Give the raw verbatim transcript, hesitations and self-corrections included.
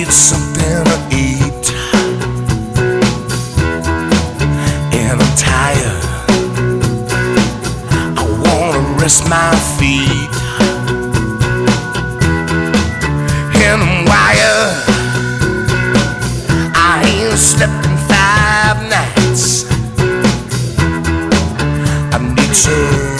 need something to eat, and I'm tired. I wanna rest my feet, and I'm wired. I ain't slept in five nights. I need some